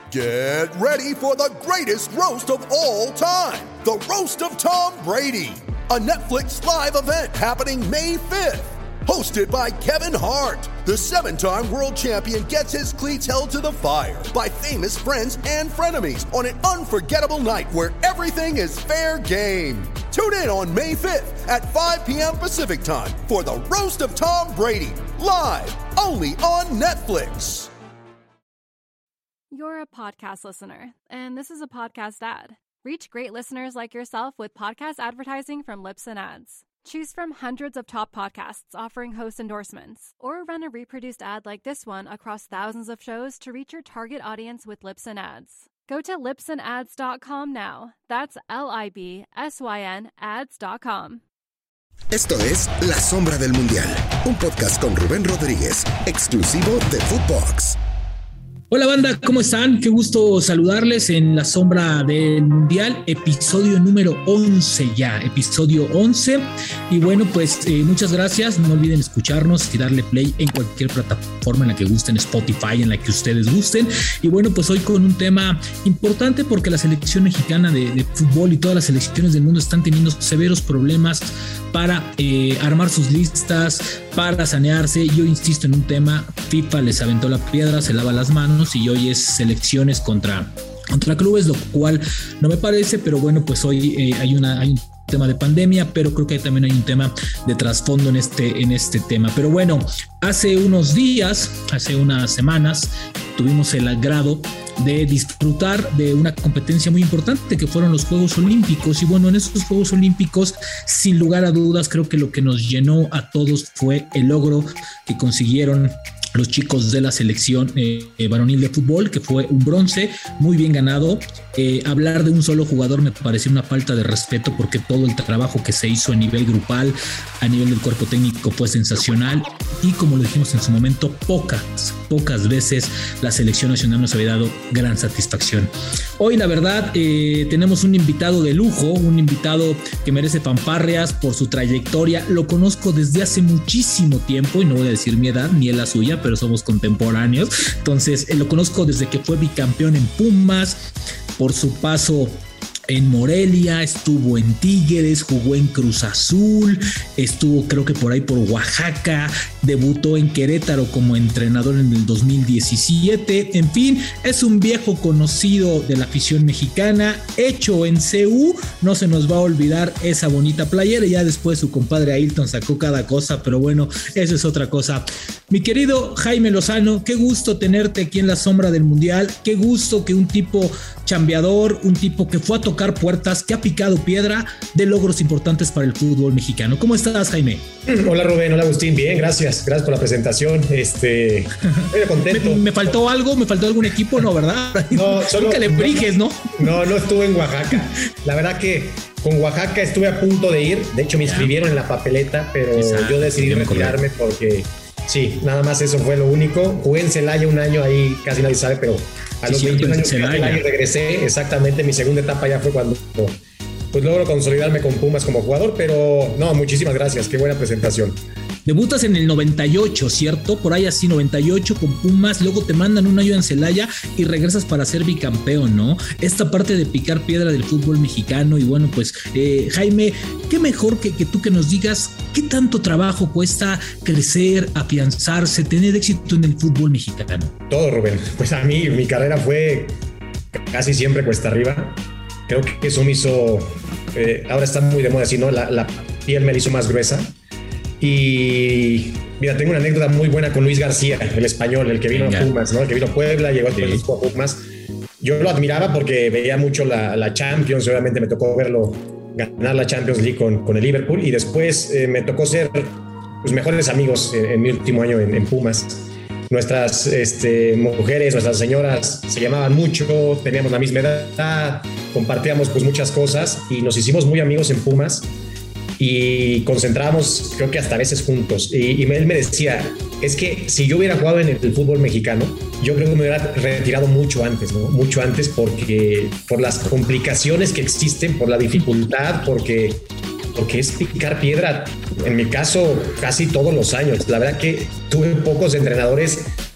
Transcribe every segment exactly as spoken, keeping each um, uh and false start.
Get ready for the greatest roast of all time, the Roast of Tom Brady, a Netflix live event happening May fifth. Hosted by Kevin Hart, the seven-time world champion gets his cleats held to the fire by famous friends and frenemies on an unforgettable night where everything is fair game. Tune in on May fifth at five p.m. Pacific time for the Roast of Tom Brady, live only on Netflix. You're a podcast listener, and this is a podcast ad. Reach great listeners like yourself with podcast advertising from Libsyn Ads. Choose from hundreds of top podcasts offering host endorsements, or run a reproduced ad like this one across thousands of shows to reach your target audience with Libsyn Ads. Go to libsyn ads dot com now. That's L I B S Y N ads dot com. Esto es La Sombra del Mundial, un podcast con Rubén Rodríguez, exclusivo de Footbox. Hola banda, ¿cómo están? Qué gusto saludarles en La Sombra del Mundial, episodio número once ya, episodio once. Y bueno, pues eh, muchas gracias, no olviden escucharnos y darle play en cualquier plataforma en la que gusten, Spotify, en la que ustedes gusten. Y bueno, pues hoy con un tema importante porque la selección mexicana de, de fútbol y todas las selecciones del mundo están teniendo severos problemas para eh, armar sus listas, para sanearse. Yo insisto en un tema, FIFA les aventó la piedra, se lava las manos y hoy es selecciones contra, contra clubes, lo cual no me parece, pero bueno, pues hoy eh, hay, una, hay un tema de pandemia, pero creo que también hay un tema de trasfondo en este, en este tema. Pero bueno, hace unos días, hace unas semanas, tuvimos el agrado de disfrutar de una competencia muy importante que fueron los Juegos Olímpicos. Y bueno, en esos Juegos Olímpicos, sin lugar a dudas, creo que lo que nos llenó a todos fue el logro que consiguieron los chicos de la selección eh, eh, varonil de fútbol, que fue un bronce muy bien ganado. Eh, hablar de un solo jugador me pareció una falta de respeto porque todo el trabajo que se hizo a nivel grupal, a nivel del cuerpo técnico, fue sensacional. Y como lo dijimos en su momento, pocas, pocas veces la selección nacional nos había dado gran satisfacción. Hoy, la verdad, eh, tenemos un invitado de lujo, un invitado que merece fanfarrias por su trayectoria. Lo conozco desde hace muchísimo tiempo y no voy a decir mi edad ni él la suya, pero somos contemporáneos. Entonces, eh, lo conozco desde que fue bicampeón en Pumas, por su paso en Morelia, estuvo en Tigres, jugó en Cruz Azul, estuvo creo que por ahí por Oaxaca, debutó en Querétaro como entrenador en el dos mil diecisiete. En fin, es un viejo conocido de la afición mexicana, hecho en C U. No se nos va a olvidar esa bonita playera. Ya después su compadre Ailton sacó cada cosa, pero bueno, eso es otra cosa. Mi querido Jaime Lozano, qué gusto tenerte aquí en La Sombra del Mundial. Qué gusto que un tipo chambeador, un tipo que fue a tocar puertas, que ha picado piedra, de logros importantes para el fútbol mexicano. ¿Cómo estás, Jaime? Hola, Rubén. Hola, Agustín. Bien, gracias. Gracias por la presentación. Este, estoy contento. ¿Me, me faltó algo? ¿Me faltó algún equipo? No, ¿verdad? No, solo Calebrijes, ¿no? No, no estuve en Oaxaca. La verdad que con Oaxaca estuve a punto de ir. De hecho, me inscribieron en la papeleta, pero Exacto. yo decidí retirarme porque sí, nada más eso fue lo único. Jugué en Celaya un año, ahí casi nadie sabe, pero a los sí, veintiún años Celaya regresé. Exactamente, mi segunda etapa ya fue cuando pues logro consolidarme con Pumas como jugador, pero no, muchísimas gracias, qué buena presentación. Debutas en el noventa y ocho, ¿cierto? Por ahí así, noventa y ocho con Pumas, luego te mandan un año en Celaya y regresas para ser bicampeón, ¿no? Esta parte de picar piedra del fútbol mexicano. Y bueno, pues eh, Jaime, qué mejor que, que tú que nos digas qué tanto trabajo cuesta crecer, afianzarse, tener éxito en el fútbol mexicano. Todo, Rubén. Pues a mí mi carrera fue casi siempre cuesta arriba. Creo que eso me hizo, eh, ahora está muy de moda así, ¿no? La, la piel me la hizo más gruesa. Y mira, tengo una anécdota muy buena con Luis García, el español, el que vino Venga. a Pumas, ¿no? El que vino a Puebla, llegó sí. a Pumas. Yo lo admiraba porque veía mucho la, la Champions, obviamente me tocó verlo ganar la Champions League con, con el Liverpool, y después eh, me tocó ser pues, mejores amigos en, en mi último año en, en Pumas. Nuestras este, mujeres, nuestras señoras se llamaban mucho, teníamos la misma edad, compartíamos pues muchas cosas y nos hicimos muy amigos en Pumas y concentrábamos creo que hasta a veces juntos. Y, y él me decía, es que si yo hubiera jugado en el, el fútbol mexicano, yo creo que me hubiera retirado mucho antes, ¿no? Mucho antes porque por las complicaciones que existen, por la dificultad, porque... porque es picar piedra, en mi caso, casi todos los años. La verdad que tuve pocos entrenadores que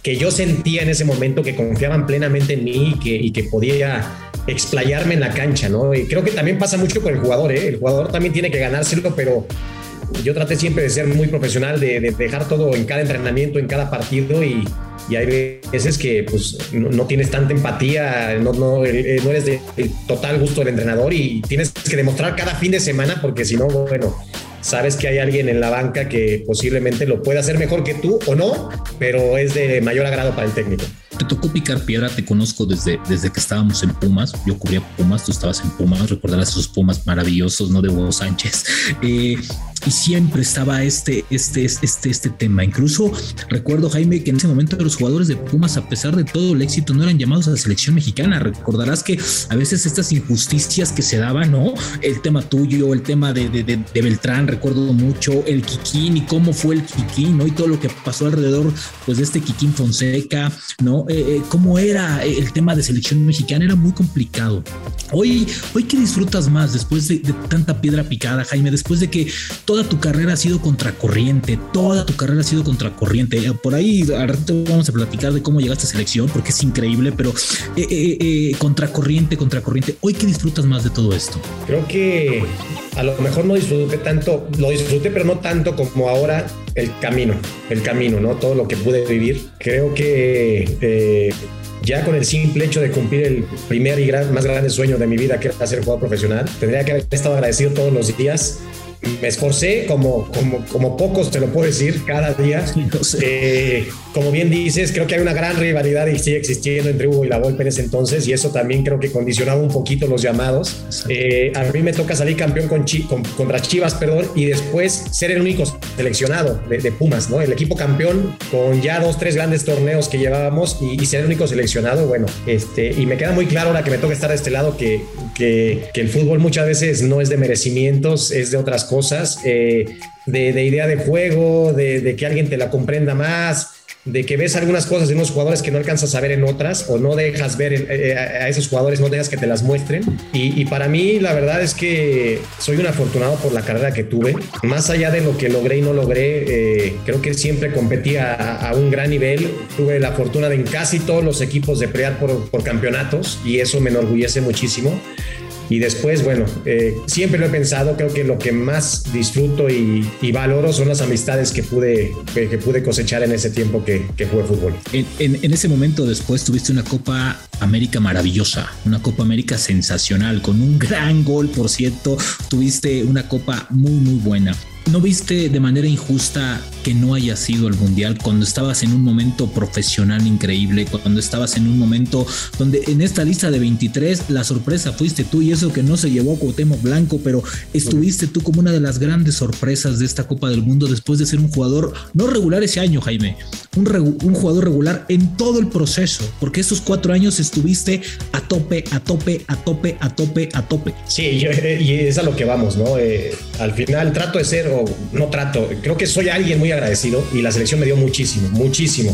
que yo sentía en ese momento que confiaban plenamente en mí y que, y que podía explayarme en la cancha, ¿no? Y creo que también pasa mucho con el jugador, ¿eh? El jugador también tiene que ganárselo, pero yo traté siempre de ser muy profesional, de, de dejar todo en cada entrenamiento, en cada partido, y, y hay veces que pues, no, no tienes tanta empatía, no, no, no eres de, de total gusto del entrenador y tienes que demostrar cada fin de semana, porque si no, bueno, sabes que hay alguien en la banca que posiblemente lo pueda hacer mejor que tú o no, pero es de mayor agrado para el técnico. Te tocó picar piedra, te conozco desde, desde que estábamos en Pumas. Yo cubría Pumas, tú estabas en Pumas, recordarás esos Pumas maravillosos, ¿no? De Hugo Sánchez. Eh, y siempre estaba este, este, este, este tema. Incluso recuerdo, Jaime, que en ese momento los jugadores de Pumas, a pesar de todo el éxito, no eran llamados a la selección mexicana. Recordarás que a veces estas injusticias que se daban, ¿no? El tema tuyo, el tema de, de, de, de Beltrán, recuerdo mucho, el Kikín y cómo fue el Kikín, ¿no? Y todo lo que pasó alrededor, pues, de este Kikín Fonseca, ¿no? Eh, eh, cómo era el tema de selección mexicana, era muy complicado. Hoy, hoy ¿qué disfrutas más después de, de tanta piedra picada, Jaime? Después de que toda tu carrera ha sido contracorriente, toda tu carrera ha sido contracorriente. Por ahí al rato vamos a platicar de cómo llegaste a selección, porque es increíble, pero eh, eh, eh, contracorriente, contracorriente. ¿Hoy qué disfrutas más de todo esto? Creo que a lo mejor no disfruté tanto, lo disfruté, pero no tanto como ahora el camino, el camino, ¿no? Todo lo que pude vivir. Creo que eh, ya con el simple hecho de cumplir el primer y gran, más grande sueño de mi vida, que era ser jugador profesional, tendría que haber estado agradecido todos los días. Me esforcé como, como, como pocos, te lo puedo decir, cada día. No sé. eh, como bien dices, creo que hay una gran rivalidad y sigue existiendo entre Hugo y la Volpe en ese entonces, y eso también creo que condicionaba un poquito los llamados. Eh, a mí me toca salir campeón con Chi, con, contra Chivas, perdón, y después ser el único seleccionado de, de Pumas, ¿no? El equipo campeón con ya dos, tres grandes torneos que llevábamos y, y ser el único seleccionado, bueno, este, y me queda muy claro ahora que me toca estar de este lado que, que, que el fútbol muchas veces no es de merecimientos, es de otras cosas, eh, de, de idea de juego, de, de que alguien te la comprenda más, de que ves algunas cosas de unos jugadores que no alcanzas a ver en otras, o no dejas ver eh, a esos jugadores, no dejas que te las muestren. Y, y para mí la verdad es que soy un afortunado por la carrera que tuve. Más allá de lo que logré y no logré, eh, creo que siempre competí a, a un gran nivel. Tuve la fortuna de en casi todos los equipos de pelear por, por campeonatos, y eso me enorgullece muchísimo. Y después, bueno, eh, siempre lo he pensado, creo que lo que más disfruto y, y valoro son las amistades que pude, que, que pude cosechar en ese tiempo que, que jugué fútbol. En, en, en ese momento después tuviste una Copa América maravillosa, una Copa América sensacional, con un gran gol, por cierto. Tuviste una Copa muy, muy buena. ¿No viste de manera injusta que no haya sido el Mundial cuando estabas en un momento profesional increíble, cuando estabas en un momento donde en esta lista de veintitrés la sorpresa fuiste tú, y eso que no se llevó a Cuauhtémoc Blanco, pero estuviste tú como una de las grandes sorpresas de esta Copa del Mundo después de ser un jugador no regular ese año, Jaime, un, regu- un jugador regular en todo el proceso, porque estos cuatro años estuviste a tope, a tope, a tope, a tope, a tope. Sí, yo, y es a lo que vamos, ¿no? Eh, al final trato de ser, o no trato, creo que soy alguien muy agradecido, y la selección me dio muchísimo, muchísimo,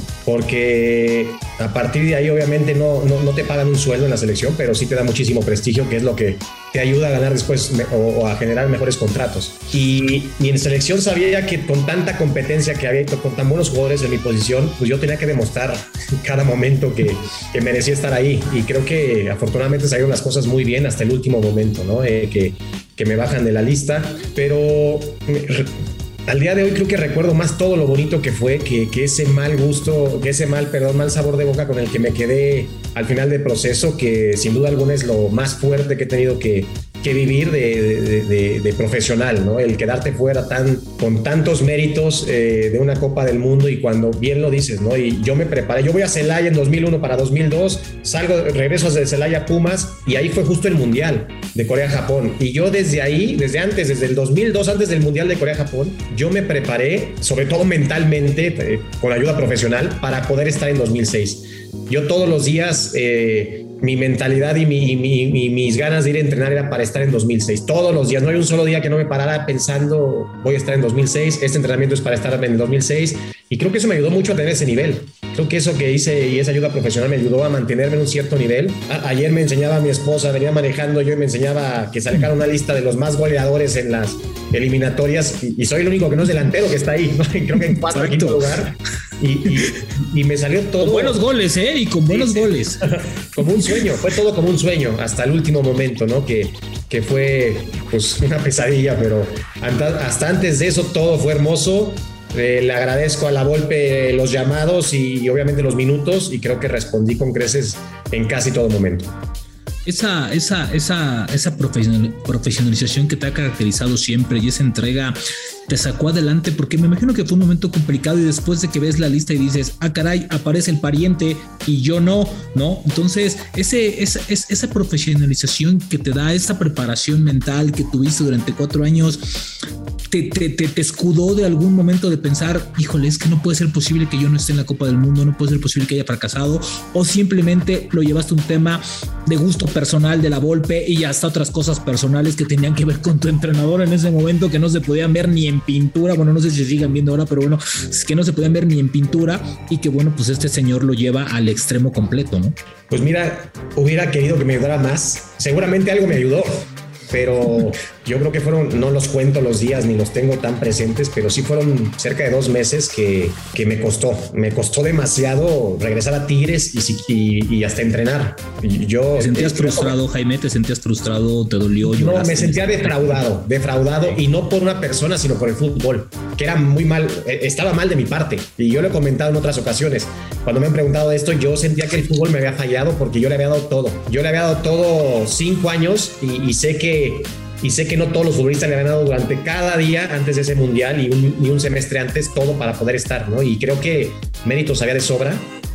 porque a partir de ahí obviamente no, no, no te pagan un sueldo en la selección, pero sí te da muchísimo prestigio, que es lo que te ayuda a ganar después o, o a generar mejores contratos. Y, y en selección sabía que con tanta competencia que había, con tan buenos jugadores en mi posición, pues yo tenía que demostrar cada momento que, que merecía estar ahí, y creo que afortunadamente salieron las cosas muy bien hasta el último momento, ¿no? Eh, que, que me bajan de la lista, pero al día de hoy creo que recuerdo más todo lo bonito que fue que, que ese mal gusto, que ese mal, perdón, mal sabor de boca con el que me quedé al final del proceso, que sin duda alguna es lo más fuerte que he tenido que, que vivir de, de, de, de profesional, ¿no? El quedarte fuera tan, con tantos méritos eh, de una Copa del Mundo, y cuando bien lo dices, ¿no? Y yo me preparé, yo voy a Celaya en dos mil uno para dos mil dos, salgo, regreso de Celaya a Pumas, y ahí fue justo el Mundial de Corea-Japón, y yo desde ahí, desde antes, desde el dos mil dos, antes del Mundial de Corea-Japón, yo me preparé, sobre todo mentalmente, eh, con ayuda profesional, para poder estar en dos mil seis. Yo todos los días, eh, mi mentalidad y, mi, y, mi, y mis ganas de ir a entrenar era para estar en dos mil seis. Todos los días, no hay un solo día que no me parara pensando voy a estar en dos mil seis, este entrenamiento es para estar en el dos mil seis, y creo que eso me ayudó mucho a tener ese nivel. Creo que eso que hice y esa ayuda profesional me ayudó a mantenerme en un cierto nivel. A- ayer me enseñaba a mi esposa, venía manejando yo y me enseñaba que sacara una lista de los más goleadores en las eliminatorias, y, y soy el único que no es delantero que está ahí, ¿no? Creo que en cuarto o quinto lugar. Y, y, y me salió todo. Con buenos goles, ¿eh? Y con buenos sí, goles. Como un sueño, fue todo como un sueño, hasta el último momento, ¿no? Que, que fue pues una pesadilla, pero hasta antes de eso todo fue hermoso. Eh, le agradezco a la Volpe los llamados y, y obviamente los minutos, y creo que respondí con creces en casi todo momento. Esa, esa, esa, esa profesionalización que te ha caracterizado siempre y esa entrega te sacó adelante, porque me imagino que fue un momento complicado y después de que ves la lista y dices, ah caray, aparece el pariente y yo no, ¿no? Entonces ese, esa, esa profesionalización que te da, esa preparación mental que tuviste durante cuatro años, te, te, te, te escudó de algún momento de pensar, híjole, es que no puede ser posible que yo no esté en la Copa del Mundo, no puede ser posible que haya fracasado, o simplemente lo llevaste un tema de gusto personal de la Volpe y hasta otras cosas personales que tenían que ver con tu entrenador en ese momento, que no se podían ver ni en pintura, bueno, no sé si se sigan viendo ahora, pero bueno, es que no se podían ver ni en pintura, y que bueno, pues este señor lo lleva al extremo completo, ¿no? Pues mira, hubiera querido que me ayudara más, seguramente algo me ayudó, pero yo creo que fueron, no los cuento los días ni los tengo tan presentes, pero sí fueron cerca de dos meses que, que me costó, me costó demasiado regresar a Tigres y, y, y hasta entrenar. Y yo, ¿Te sentías eh, frustrado, Jaime? ¿Te sentías frustrado? ¿Te dolió? No, me sentía defraudado, defraudado, y no por una persona, sino por el fútbol, que era muy mal, estaba mal de mi parte, y yo lo he comentado en otras ocasiones. Cuando me han preguntado esto, yo sentía que el fútbol me había fallado porque yo le había dado todo. Yo le había dado todo cinco años y, y sé que Y sé que no todos los futbolistas le han dado durante cada día antes de ese mundial y un, y un semestre antes todo para poder estar, ¿no? Y creo que méritos había de sobra.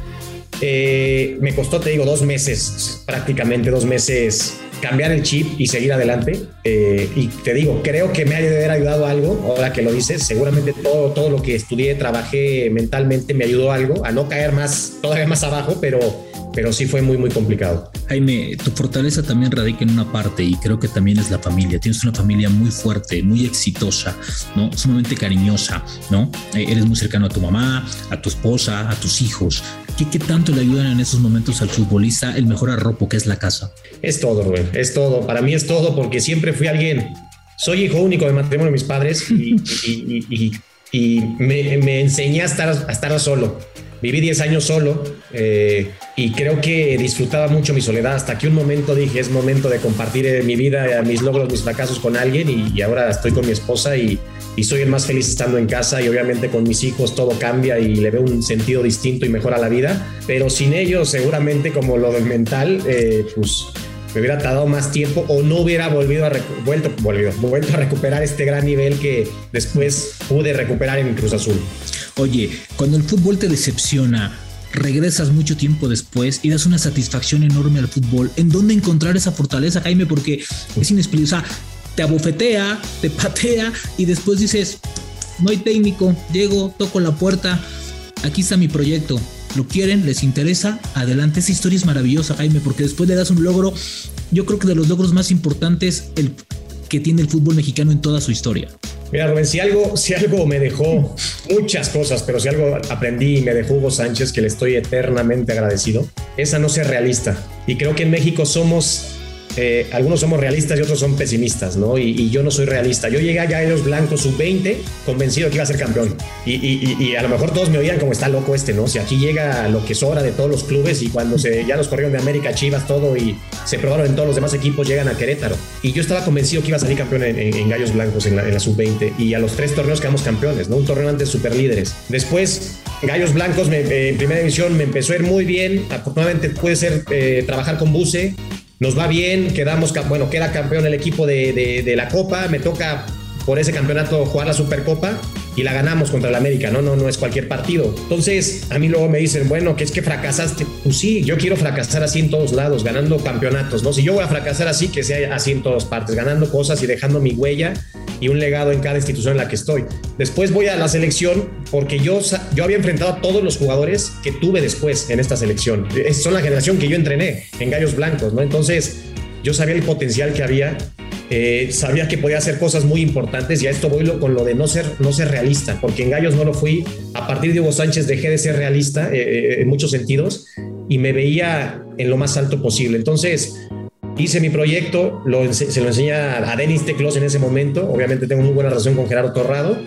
Eh, me costó, te digo, dos meses, prácticamente dos meses, cambiar el chip y seguir adelante. Eh, y te digo, creo que me ha de haber ayudado algo, ahora que lo dices, seguramente todo, todo lo que estudié, trabajé mentalmente me ayudó algo a no caer más, todavía más abajo, pero... pero sí fue muy, muy complicado. Jaime, tu fortaleza también radica en una parte, y creo que también es la familia. Tienes una familia muy fuerte, muy exitosa, ¿no? Sumamente cariñosa, ¿no? Eh, eres muy cercano a tu mamá, a tu esposa, a tus hijos. ¿Qué, qué tanto le ayudan en esos momentos al futbolista el mejor arropo que es la casa? Es todo, Rubén, es todo. Para mí es todo, porque siempre fui alguien... Soy hijo único de matrimonio de mis padres y, y, y, y, y me, me enseñé a estar, a estar solo. Viví diez años solo eh, y creo que disfrutaba mucho mi soledad, hasta que un momento dije, es momento de compartir mi vida, mis logros, mis fracasos con alguien, y, y ahora estoy con mi esposa y, y soy el más feliz estando en casa, y obviamente con mis hijos todo cambia y le veo un sentido distinto y mejor a la vida, pero sin ellos seguramente, como lo del mental, eh, pues me hubiera tardado más tiempo o no hubiera volvido a, recu- vuelto, volvido, vuelto a recuperar este gran nivel que después pude recuperar en Cruz Azul. Oye, cuando el fútbol te decepciona, regresas mucho tiempo después y das una satisfacción enorme al fútbol. ¿En dónde encontrar esa fortaleza, Jaime? Porque es inexplicable. O sea, te abofetea, te patea y después dices, no hay técnico, llego, toco la puerta, aquí está mi proyecto. ¿Lo quieren? ¿Les interesa? Adelante. Esa historia es maravillosa, Jaime, porque después le das un logro, yo creo que de los logros más importantes el, que tiene el fútbol mexicano en toda su historia. Mira, Rubén, si algo, si algo me dejó muchas cosas, pero si algo aprendí y me dejó Hugo Sánchez, que le estoy eternamente agradecido, es a no ser realista. Y creo que en México somos... Eh, algunos somos realistas y otros son pesimistas, ¿no? Y, y yo no soy realista. Yo llegué a Gallos Blancos sub veinte convencido que iba a ser campeón. Y, y, y a lo mejor todos me oían como está loco este, ¿no? Si aquí llega lo que sobra de todos los clubes, y cuando se, ya los corrieron de América, Chivas, todo, y se probaron en todos los demás equipos, llegan a Querétaro. Y yo estaba convencido que iba a salir campeón en, en, en Gallos Blancos en la, en la sub veinte. Y a los tres torneos quedamos campeones, ¿no? Un torneo antes super líderes. Después, Gallos Blancos me, eh, en primera división me empezó a ir muy bien. Afortunadamente pude ser, eh, trabajar con Buse. Nos va bien, quedamos, bueno, queda campeón el equipo de, de, de la Copa, me toca por ese campeonato jugar la Supercopa y la ganamos contra el América, ¿no? No, no es cualquier partido. Entonces, a mí luego me dicen, bueno, que es que fracasaste. Pues sí, yo quiero fracasar así en todos lados, ganando campeonatos, ¿no? Si yo voy a fracasar así, que sea así en todas partes, ganando cosas y dejando mi huella y un legado en cada institución en la que estoy. Después voy a la selección porque yo, yo había enfrentado a todos los jugadores que tuve después en esta selección. Es, son la generación que yo entrené en Gallos Blancos, ¿no? Entonces, yo sabía el potencial que había. Eh, sabía que podía hacer cosas muy importantes, y a esto voy lo, con lo de no ser, no ser realista, porque en Gallos no lo fui. A partir de Hugo Sánchez dejé de ser realista eh, en muchos sentidos y me veía en lo más alto posible. Entonces hice mi proyecto, lo, se lo enseñé a Denis Teclos en ese momento. Obviamente tengo muy buena relación con Gerardo Torrado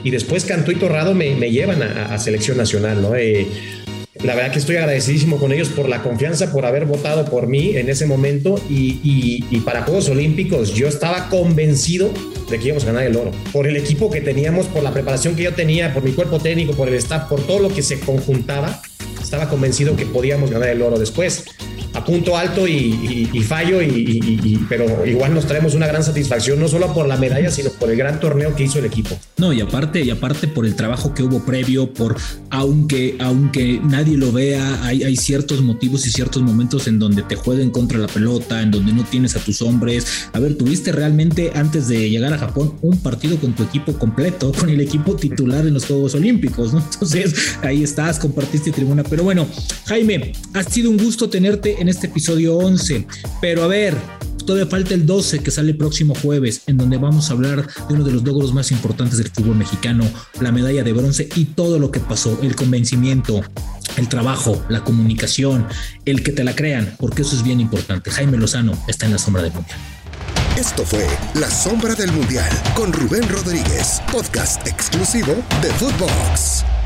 y después Cantú y Torrado me, me llevan a, a selección nacional, ¿no? Eh, la verdad que estoy agradecidísimo con ellos por la confianza, por haber votado por mí en ese momento y, y, y para Juegos Olímpicos yo estaba convencido de que íbamos a ganar el oro, por el equipo que teníamos, por la preparación que yo tenía, por mi cuerpo técnico, por el staff, por todo lo que se conjuntaba, estaba convencido que podíamos ganar el oro. Después a punto alto y, y, y fallo, y, y, y, pero igual nos traemos una gran satisfacción, no solo por la medalla, sino por el gran torneo que hizo el equipo. No, y aparte, y aparte por el trabajo que hubo previo, por aunque, aunque nadie lo vea, hay, hay ciertos motivos y ciertos momentos en donde te jueguen contra la pelota, en donde no tienes a tus hombres. A ver, tuviste realmente antes de llegar a Japón un partido con tu equipo completo, con el equipo titular en los Juegos Olímpicos, ¿no? Entonces ahí estás, compartiste tribuna. Pero bueno, Jaime, ha sido un gusto tenerte en este episodio once, pero a ver, todavía falta el doce que sale el próximo jueves, en donde vamos a hablar de uno de los logros más importantes del fútbol mexicano, la medalla de bronce y todo lo que pasó, el convencimiento, el trabajo, la comunicación, el que te la crean, porque eso es bien importante. Jaime Lozano está en la sombra del mundial. Esto fue La Sombra del Mundial con Rubén Rodríguez, podcast exclusivo de Footbox.